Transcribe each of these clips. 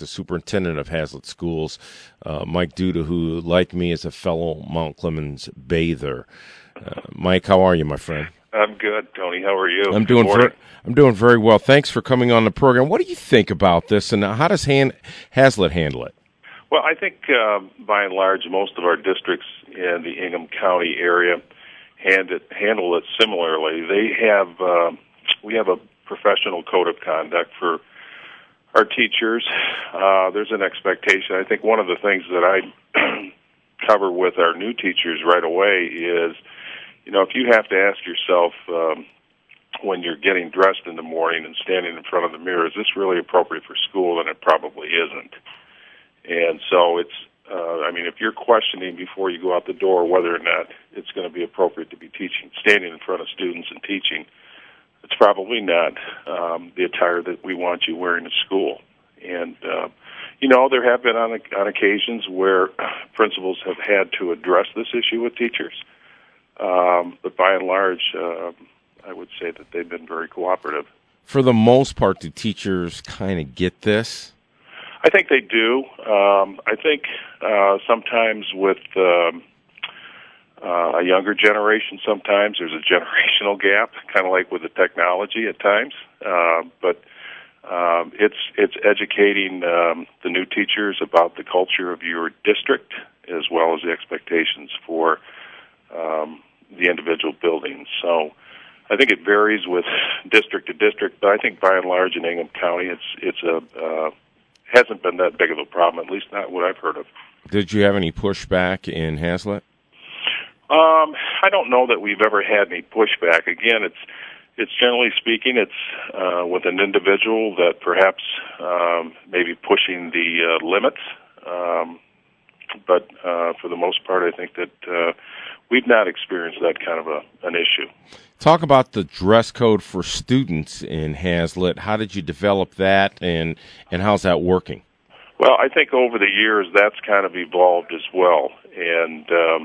the superintendent of Hazlet Schools, Mike Duda, who, like me, is a fellow Mount Clemens bather. Mike, how are you, my friend? I'm good, Tony. How are you? I'm doing very well. Thanks for coming on the program. What do you think about this, and how does Hazlet handle it? Well, I think by and large, most of our districts in the Ingham County area handle it similarly. We have a professional code of conduct for our teachers. There's an expectation. I think one of the things that I cover with our new teachers right away is, if you have to ask yourself when you're getting dressed in the morning and standing in front of the mirror, is this really appropriate for school? And it probably isn't. And so it's, if you're questioning before you go out the door whether or not it's going to be appropriate to be standing in front of students and teaching, it's probably not the attire that we want you wearing to school. And, there have been on occasions where principals have had to address this issue with teachers. But by and large, I would say that they've been very cooperative. For the most part, do teachers kind of get this? I think they do. I think sometimes with a younger generation, sometimes there's a generational gap, kind of like with the technology at times. But it's educating the new teachers about the culture of your district as well as the expectations for the individual buildings. So I think it varies with district to district, but I think by and large in Ingham County, it's hasn't been that big of a problem, at least not what I've heard of. Did you have any pushback in Hazlet? I don't know that we've ever had any pushback. Again, it's generally speaking, it's with an individual that perhaps maybe pushing the limits. But for the most part, I think that we've not experienced that kind of an issue. Talk about the dress code for students in Hazlet. How did you develop that, and how's that working? Well, I think over the years that's kind of evolved as well. And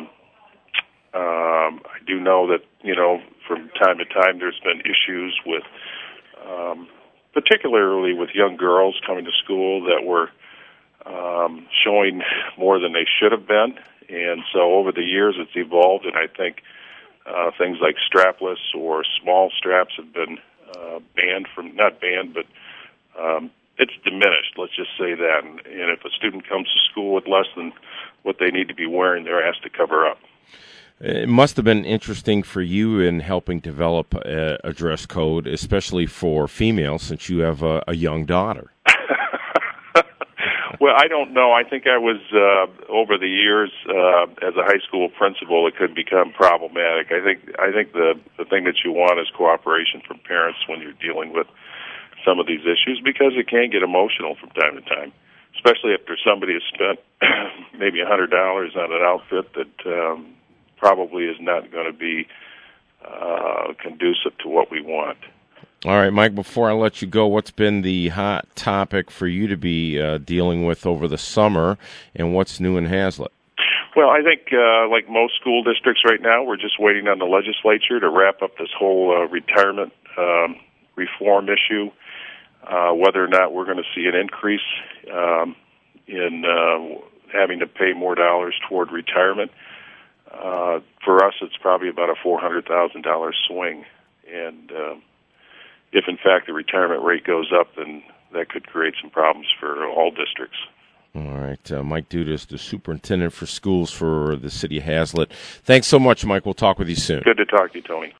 I do know that, from time to time there's been issues with, particularly with young girls coming to school that were showing more than they should have been. And so over the years it's evolved, and I think things like strapless or small straps have been not banned, but it's diminished, let's just say that. And if a student comes to school with less than what they need to be wearing, they're asked to cover up. It must have been interesting for you in helping develop a dress code, especially for females, since you have a young daughter. Well, I don't know. I think I was, over the years, as a high school principal, it could become problematic. I think the thing that you want is cooperation from parents when you're dealing with some of these issues, because it can get emotional from time to time, especially after somebody has spent maybe $100 on an outfit that probably is not going to be conducive to what we want. All right, Mike, before I let you go, what's been the hot topic for you to be dealing with over the summer, and what's new in Hazlet? Well, I think like most school districts right now, we're just waiting on the legislature to wrap up this whole retirement reform issue, whether or not we're going to see an increase in having to pay more dollars toward retirement. For us, it's probably about a $400,000 swing, and if, in fact, the retirement rate goes up, then that could create some problems for all districts. All right. Mike Duda is the superintendent for schools for the city of Hazlet. Thanks so much, Mike. We'll talk with you soon. Good to talk to you, Tony.